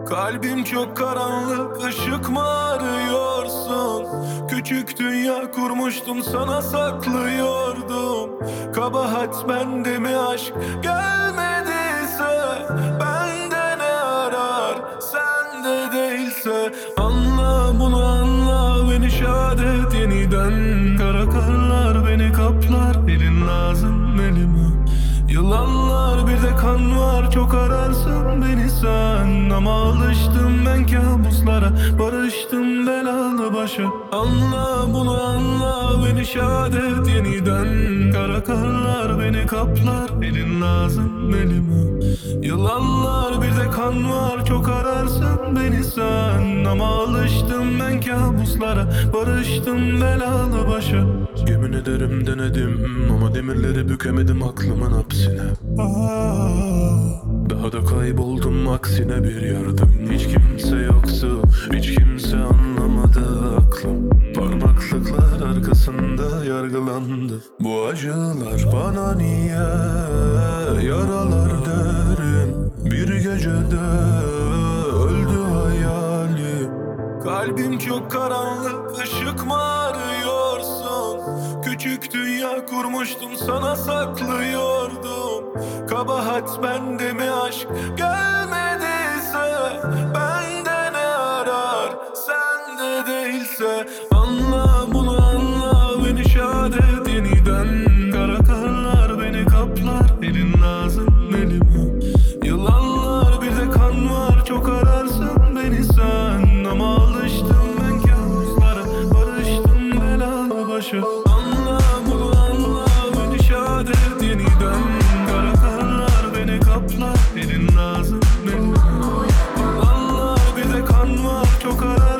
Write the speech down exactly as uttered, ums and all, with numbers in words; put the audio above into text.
Kalbim çok karanlık, ışık mı arıyorsun? Küçük dünya kurmuştum, sana saklıyordum. Kabahat bende mi, aşk gelmediyse bende ne arar, sende değilse? Anla bunu, anla beni, şehadet yeniden. Kara karlar beni kaplar, elin lazım elime. Yılanlar bir de kan var, çok ararsın beni sen. Ama alıştım ben kabuslara, barıştım belalı başa. Anla bunu, anla beni, şehadet yeniden. Kara karlar beni kaplar, elin lazım elime. Yılanlar bir de kan var, çok ararsın beni sen. Ama alıştım ben kabuslara, barıştım belalı başa. Yemin ederim denedim ama demirleri bükemedim aklımın hapsine. Daha da kayboldum aksine bir yardım. Hiç kimse yoktu, hiç kimse anlamadı aklım. Parmaklıklar arkasında yargılandı. Bu acılar bana niye, yaralar derin. Bir gecede öldü hayali. Kalbim çok karanlık, ışık mı arıyorsun? Küçük dünya kurmuştum, sana saklıyordum. Kabahat bende mi, aşk gelmediyse bende ne arar, sende değilse? Anla bunu, anla beni, şehadet yeniden. Kara karlar beni kaplar, elin lazım elime. Yılanlar bir de kan var, çok ararsın beni sen. Ama alıştım ben kabuslara, barıştım belalı başa. Anla bunu, anla beni, şehadet yeniden. Kara karlar beni kaplar, elin lazım elime. Yılanlar bir de kan var, çok ararsın